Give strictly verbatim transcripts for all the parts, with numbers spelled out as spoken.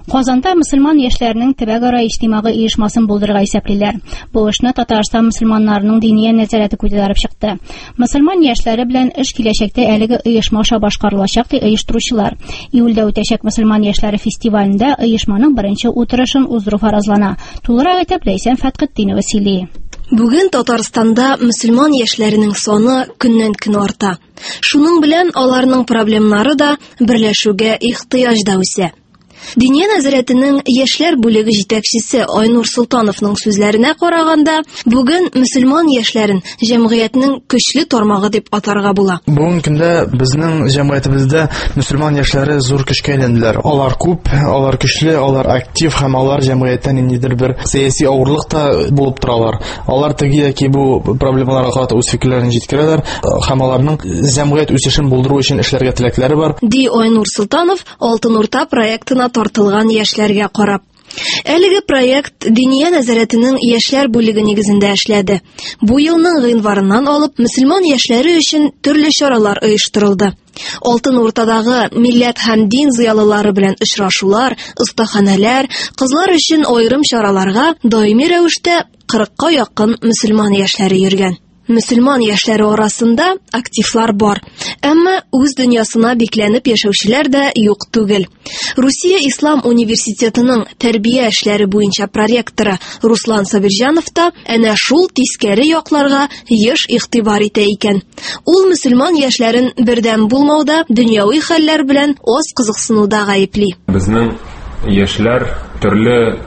Казанда мөселман яшьләренең төбәк-ара иҗтимагый оешмасын булдырырга исәплиләр. Бу эшне Татарстан мөселманнарының диния нәзарәте күтәреп чыкты. Мөселман яшьләре белән эш киләчәктә әлеге оешма аша башкарылачак ди оештыручылар. Июльдә үтәчәк мөселман яшьләре фестивалендә оешманың беренче утырышын уздыру фаразлана. Тулырак итеп Ләйсән Фәтхетдинова сөйли. Бүген Татарстанда мөселман яшьләренең саны көннән-көн арта. Шуның белән аларның проблемнары да берләшүгә ихтыяҗ да үсә. Диния нәзарәтенең яшьләр бүлеге җитәкчесе Айнур Солтановның сүзләренә караганда, бүген мөселман яшьләрен җәмгыятьнең көчле тармагы дип атарга була. Бүген көндә безнең җәмгыятебездә мөселман яшьләре зур көчкә әйләнделәр. Алар күп, алар көчле, алар актив һәм алар җәмгыятьтә ниндидер бер сәяси авырлык та булып торалар. Алар теге яки бу проблемаларга карата үз фикерләрен җиткерәләр һәм аларның җәмгыять үсешен булдыру өчен эшләргә теләкләре бар. Ди Айнур Солтанов Алтын Урта проектына тартылган яшьләргә карап. Әлеге проект диния нәзарәтенең яшьләр бүлеге нигезендә эшләде. Бу елның гыйнварыннан алып мөселман яшьләре өчен төрле чаралар оештырылды. Алтын Уртадагы милләт һәм дин зыялылары белән очрашулар, остаханәләр, кызлар өчен аерым чараларга даими рәвештә кырыкка якын мөселман яшьләре йөргән. Мөселман яшьләре арасында активлар бар, әмма үз дөньясына бикләнеп яшәүчеләр дә юк түгел. Русия Ислам университетының тәрбия эшләре буенча проректоры Руслан Сабирҗанов та әнә шул тискәре якларга еш игътибар итә икән. Ул мөселман яшьләрен бердәм булмауда, дөньяви хәлләр белән аз кызыксынуда гаепли. Безнең яшьләр төрле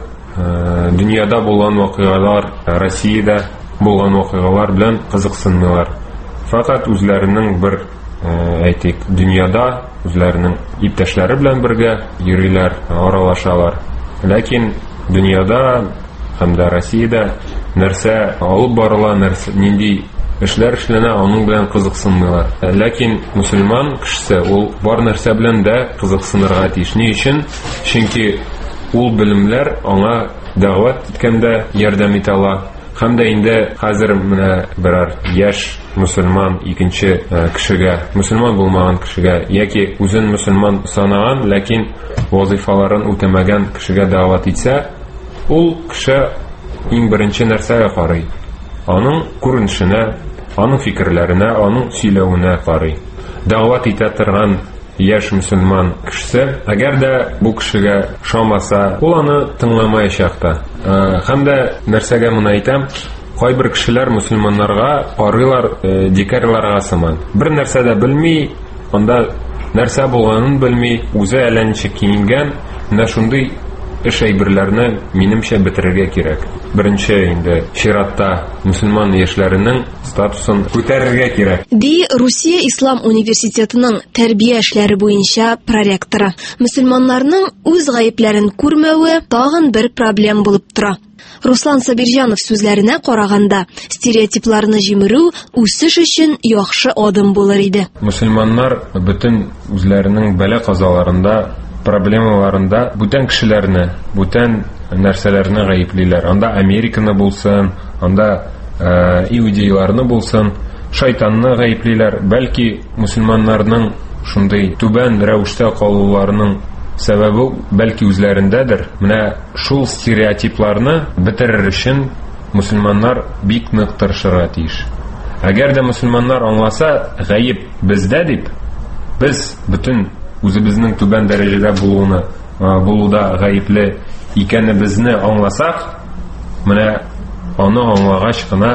э, дөньяда булган вакыйгалар, Россиядә булган вакыйгалар белән кызыксынмыйлар. Фақат үзләренең бер әйтик, дөньяда үзләренең иптәшләре белән бергә йөриләр, аралашалар. Ләкин дөньяда һәм дә Россиядә нәрсә алып барыла, нәрсә нинди эшләр эшләнә, аның белән кызыксынмыйлар. Ләкин мөселман кешесе ул бар нәрсә белән дә кызыксынырга тиеш. Ни өчен? Чөнки ул белемләр аңа дәгъват иткәндә ярдәм итә ала. Һәм дә инде хәзер менә берәр яшь мөселман икенче кешегә, мөселман булмаган кешегә яки үзен мөселман санаган, ләкин вазифаларын үтәмәгән кешегә дәгъват итсә, ул кеше иң беренче нәрсәгә карый. Аның күренешенә, аның фикерләренә, аның сөйләвенә карый. Дәгъват итә торган яшь мөселман кешесе, әгәр дә бу кешегә шамаса, ул аны тыңламаячак та. Һәм дә нәрсәгә моны әйтәм, кайбер кешеләр мөселманнарга карыйлар дикарларга сыман. Бер нәрсә дә белми, анда нәрсә булганын белми, үзе әллә ничек киенгән, менә шундый эш әйберләрне минемчә бетерергә кирәк. Беренче инде чиратта мөселман яшьләренең статусын күтәрергә кирәк. Ди Русия Ислам университетының тәрбия эшләре буенча проректоры. Мөселманнарның үз гаепләрен күрмәве тагын бер проблем булып тора. Руслан Сабирҗанов сүзләренә караганда, стереотипларны җимерү үсеш өчен яхшы адым булыр иде. Мөселманнар бөтен үзләренең бәла казаларында, проблемаларында бүтән кешеләрне, бүтән нәрсәләрне гаеплиләр. Анда Американы булсын, анда э, иудейларны булсын, шайтанны гаеплиләр. Бәлки мөселманнарның шундый түбән рәвештә калуларының сәбәбе бәлки үзләрендәдер. Менә шул стереотипларны бетерер өчен мөселманнар бик нык тырышырга тиеш. Әгәр дә мөселманнар аңласа, гаеп бездә дип, без бүтән үзебезнең түбән дәрәҗәдә булуны, булуда гаепле икәнебезне аңласак, менә аны аңлагач кына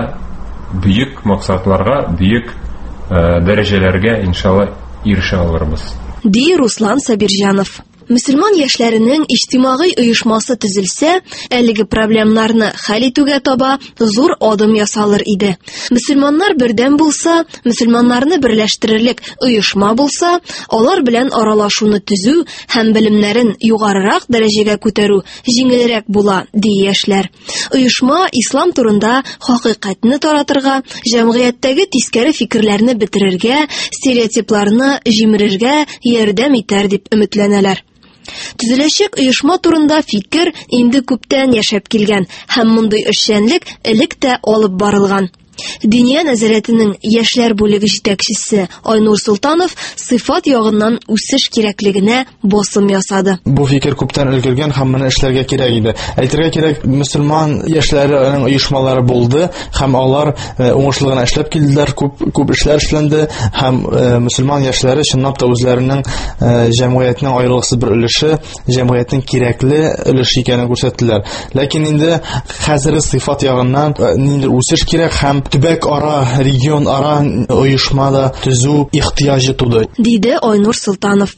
бөек максатларга, бөек дәрәҗәләргә иншалла ирешә алырбыз. Ди Руслан Сабирҗанов. Мөселман яшьләренең иҗтимагый оешмасы төзелсә, әлеге проблемнарны хәл итүгә таба зур адым ясалыр иде. Мөселманнар бердәм булса, мөселманнарны берләштерерлек оешма булса, алар белән аралашуны төзү һәм белемнәрен югарырак дәрәҗәгә күтәрү җиңелрәк була, ди яшьләр. Оешма ислам турында хакыйкатьне таратырга, җәмгыятьтәге тискәре фикерләрне бетерергә, стереотипларны җимерергә ярдәм итәр дип өметләнәләр. Төзеләчәк оешма турында фикер инде күптән яшәп килгән һәм мондый эшчәнлек элек тә алып барылган. Диния нәзарәтенең яшьләр бүлеге җитәкчесе Айнур Солтанов сыйфат ягыннан үсеш кирәклегенә басым ясады. Бу фикер күптән өлгергән һәм моны эшләргә кирәк иде. Әйтергә кирәк, мөселман яшьләренең оешмалары булды һәм алар уңышлы гына эшләп килделәр, күп күп эшләр эшләнде һәм мөселман яшьләре чынлап та үзләренең җәмгыятьнең аерылгысыз бер өлеше, җәмгыятьнең кирәкле өлеше икәнен күрсәттеләр. Ләкин инде хәзерге сыйфат ягыннан ниндидер үсеш кирәк һәм төбәк ара, регион ара оешмада төзү ихтыяҗы туды, диде Айнур Солтанов.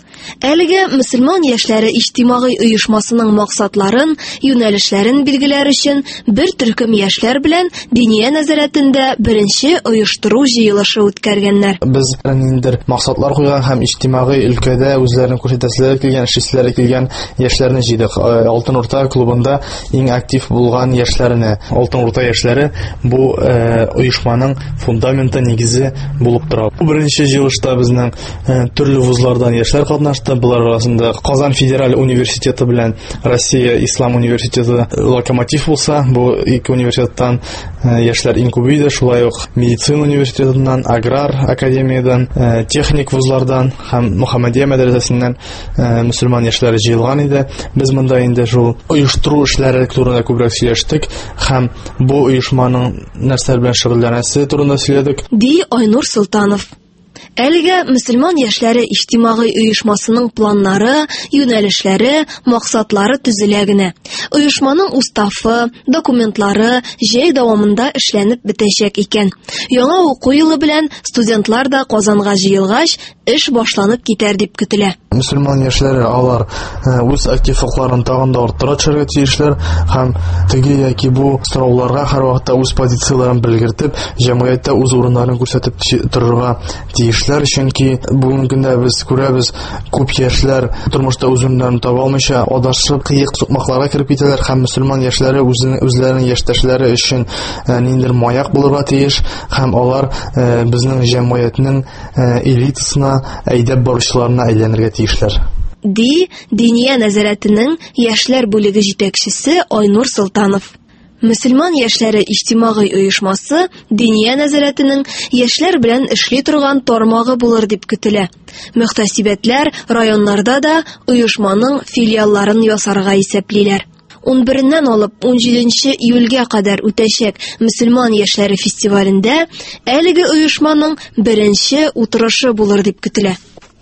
Әлеге мөселман яшьләре иҗтимагый оешмасының максатларын, юнәлешләрен билгеләр өчен бер төркем яшьләр белән Диния нәзарәтендә беренче оештыру җыелышы үткәргәннәр. Без ниндидер максатлар куйган һәм иҗтимагый өлкәдә үзләрен күрсәтәселәр килгән, эшләр килгән яшьләрне җыйдык. Алтын Урта клубында иң актив булган яшьләрне, Алтын Урта яшьләре бу оешманың фундаменты, нигезе булып тора. Бу беренче җыелышта безнең төрле вузлардан яшьләр катнашты. Булар арасында Казан федераль университеты белән Россия Ислам университеты локомотив булса, бу ике университеттан яшьләр иң күп иде. Шулай ук медицина университетыннан, аграр академиядан, техник вузлардан һәм Мөхәммәдия мәдрәсәсеннән мөселман яшьләре җыелган иде. Без монда инде шул оештыру эшләре турында күбрәк сөйләштек һәм бу оешманың нәрсәләр белән шөгыльләнәсе турында сөйләдек, ди Айнур Солтанов. Әлегә мөселман яшьләре иҗтимагый оешмасының планнары, юнәлешләре, максатлары төзелә генә. Оешманың уставы, документлары җәй дәвамында эшләнеп бетәчәк икән. Яңа уку елы белән студентлар да Казанга җыелгач, эш башланып китәр дип көтелә. Мөселман яшьләре алар үз активлыкларын тагын да арттыра төшәргә тиешләр һәм теге яки бу сорауларга һәрвакытта үз позицияләрен белгертеп, җәмгыятьтә үз урыннарын күрсәтеп торырга тиешләр, чөнки бүгенге көндә без күрәбез, күп яшьләр тормышта үз урыннарын таба алмыйча адашып, кыек сукмакларга кирип китәләр һәм мөселман яшьләре үзләренең яшьтәшләре өчен ниндидер маяк булырга тиеш һәм алар безнең җәмгыятьнең элитасына, әйдәп баручыларына әйләнергә тиешләр, ди Диния нәзарәтенең яшьләр бүлеге җитәкчесе Айнур Солтанов. Мөселман яшьләре иҗтимагый оешмасы Диния нәзарәтенең яшьләр белән эшли торган тармагы булыр дип көтелә. Мөхтәсибәтләр районнарда да оешманың филиалларын ясарга исәплиләр. унбереннән алып унҗиденче июльгә кадәр үтәчәк мөселман яшьләре фестивалендә әлеге оешманың беренче утырышы булыр дип көтелә.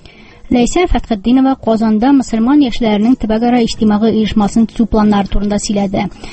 Ләйсә Фәтхетдинова Казанда мөселман яшьләренең төбәк ара иҗтимагый оешмасын төзү планнары турында сөйләде.